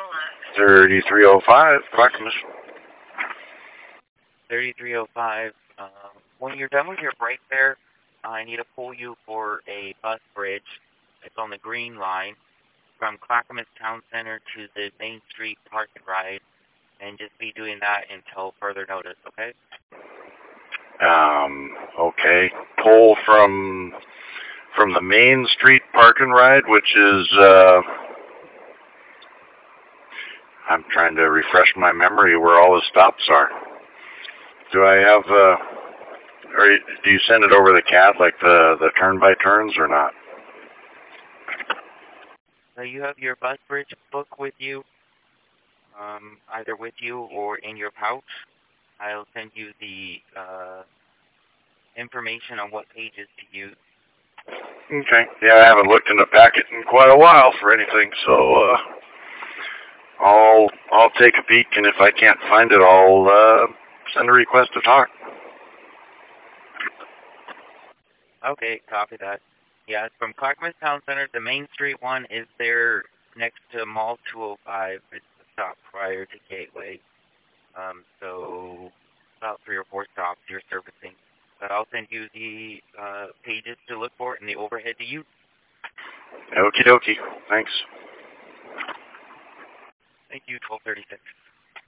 3305, Clackamas. 3305. When you're done with your break there, I need to pull you for a bus bridge. It's on the Green Line from Clackamas Town Center to the Main Street Park and Ride, and just be doing that until further notice, okay? Okay. Pull from the Main Street Park and Ride, which is, I'm trying to refresh my memory where all the stops are. Do I have, or do you send it over the CAD, like the turn-by-turns, or not? So you have your bus bridge book with you, either with you or in your pouch. I'll send you the information on what pages to use. Okay. Yeah, I haven't looked in the packet in quite a while for anything, so I'll take a peek, and if I can't find it, I'll send a request to talk. Okay, copy that. Yeah, it's from Clackamas Town Center. The Main Street one is there next to Mall 205. It's the stop prior to Gateway. So about 3 or 4 stops you're servicing. But I'll send you the pages to look for and the overhead to use. Okie dokie. Thanks. Thank you, 1236.